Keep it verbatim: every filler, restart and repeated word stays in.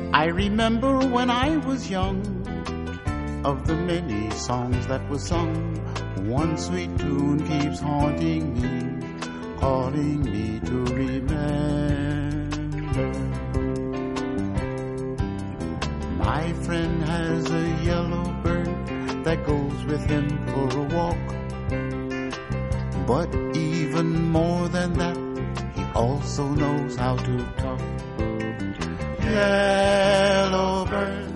I remember when I was young, of the many songs that were sung, one sweet tune keeps haunting me, calling me to remember. My friend has a yellow bird that goes with him for a walk, but even more than that, he also knows how to talk. Yellow bird,